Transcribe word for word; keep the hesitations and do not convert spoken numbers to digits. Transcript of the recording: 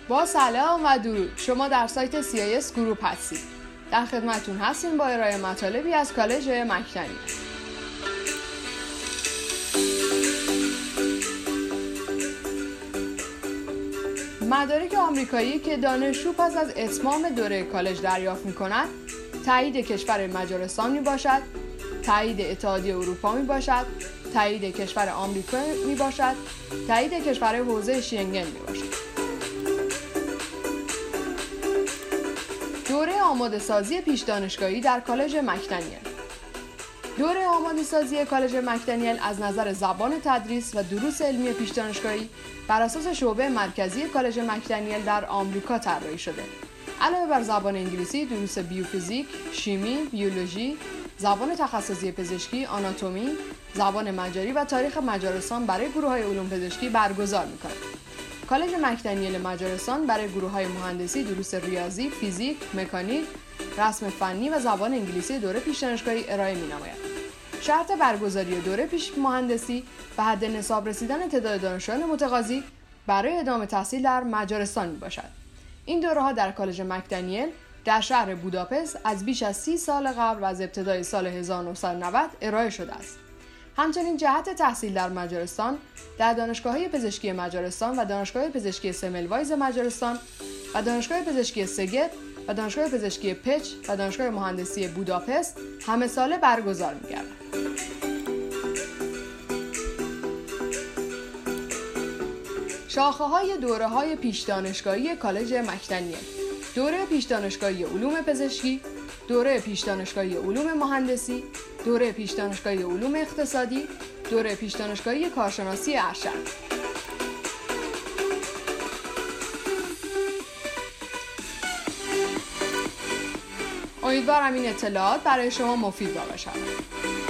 با سلام و درود، شما در سایت سی آی اس گروپ هستید. در خدمتتون هستیم با ارائه مطالبی از کالج مکدنیل. مدارک آمریکایی که دانشجو پس از اتمام دوره کالج دریافت می‌کند، تایید کشور مجارستان میباشد، تایید اتحادیه اروپا میباشد، تایید کشور آمریکا میباشد، تایید کشور حوزه شنگن میباشد. دوره آماده سازی پیش دانشگاهی در کالج مکدنیل. دوره آماده سازی کالج مکدنیل از نظر زبان تدریس و دروس علمی پیش دانشگاهی بر اساس شعبه مرکزی کالج مکدنیل در آمریکا طراحی شده. علاوه بر زبان انگلیسی، دروس بیوفیزیک، شیمی، بیولوژی، زبان تخصصی پزشکی، آناتومی، زبان مجاری و تاریخ مجارستان برای گروه‌های علوم پزشکی برگزار می‌کند. کالج مکدنیل مجارستان برای گروه‌های مهندسی دروس ریاضی، فیزیک، مکانیک، رسم فنی و زبان انگلیسی دوره پیش دانشگاهی ارائه می‌نماید. شرط برگزاری دوره پیش مهندسی به حد نصاب رسیدن تعداد دانشجویان متقاضی برای ادامه تحصیل در مجارستان می‌باشد. این دوره‌ها در کالج مکدنیل در شهر بوداپست از بیش از سی سال قبل و از ابتدای سال هزار و نهصد و نود ارائه شده است. همچنین جهت تحصیل در مجارستان در دانشگاه‌های پزشکی مجارستان و دانشگاه پزشکی سملوایز مجارستان و دانشگاه پزشکی سگت و دانشگاه پزشکی پچ و دانشگاه مهندسی بوداپست همه ساله برگزار می‌گردد. شاخه‌های دوره‌های پیش دانشگاهی کالج مکدنیل: دوره پیش دانشگاهی علوم پزشکی، دوره پیش دانشگاهی علوم مهندسی، دوره پیش دانشگاهی علوم اقتصادی، دوره پیش دانشگاهی کارشناسی ارشد. امیدوارم این اطلاعات برای شما مفید باشد.